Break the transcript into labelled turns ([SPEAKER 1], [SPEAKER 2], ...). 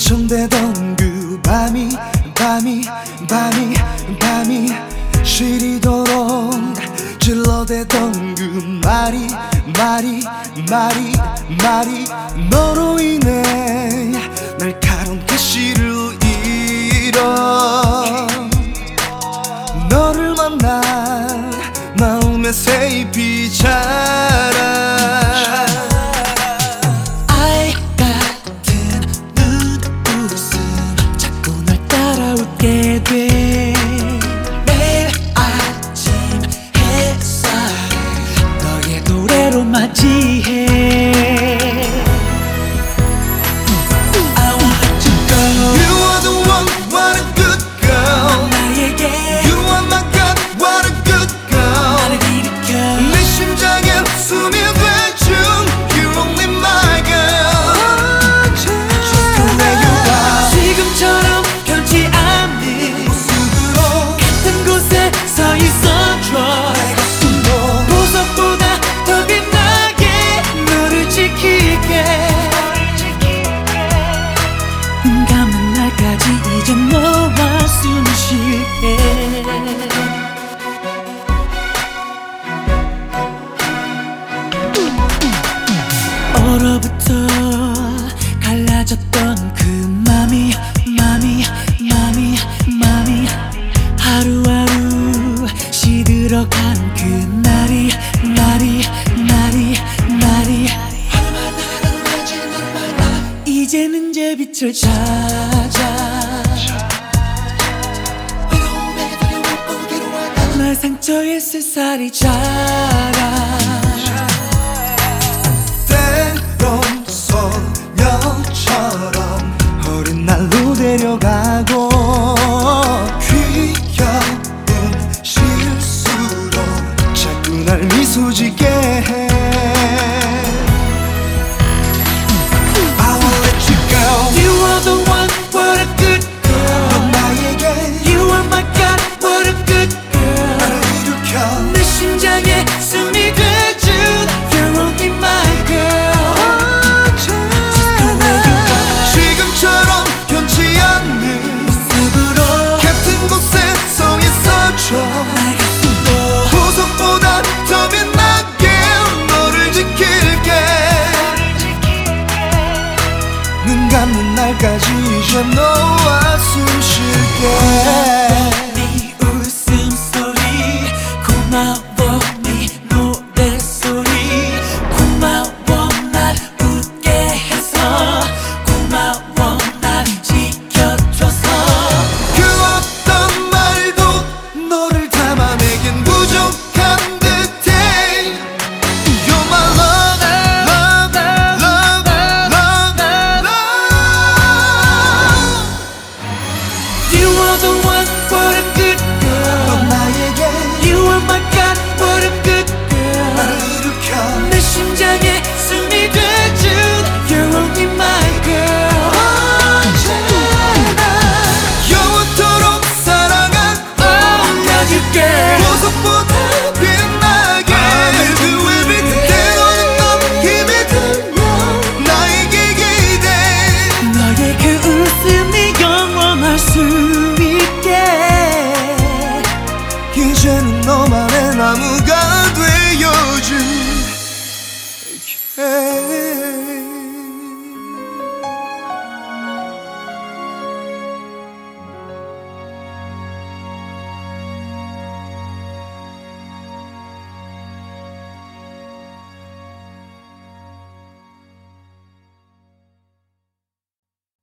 [SPEAKER 1] 걱정되던 그 밤이 시리도록 질러대던 그 말이 너로 인해 날카로운 가시를 잃어 너를 만나 마음의 새잎이 자라
[SPEAKER 2] 아이 같은 눈웃음 자꾸 날 따라오게 돼 매일 아침 햇살을 너의 노래로 맞이해 이제 너와 숨쉴게 얼어붙어 갈라졌던 그 맘이 하루하루 시들어간 그 날이 이제는 제 빛을 찾아 날 상처에 새살이 자라
[SPEAKER 1] 때론 소녀처럼 어린 날로 데려가고 귀여운 실수로 자꾸 날 미소 짓게 해
[SPEAKER 2] You are the one, what a good girl
[SPEAKER 1] 넌 나에게
[SPEAKER 2] You are my God, what a good girl
[SPEAKER 1] 나를 일으켜
[SPEAKER 2] 내 심장에 숨이 돼준 You're only my girl Just the way you are
[SPEAKER 1] 지금처럼 변치 않는
[SPEAKER 2] 모습으로
[SPEAKER 1] 같은 곳에 서 있어줘
[SPEAKER 2] 나의 가슴도
[SPEAKER 1] 보석보다 더 빛나게 너를 지킬게 눈 감는 날까지 이제 너와 숨 쉴게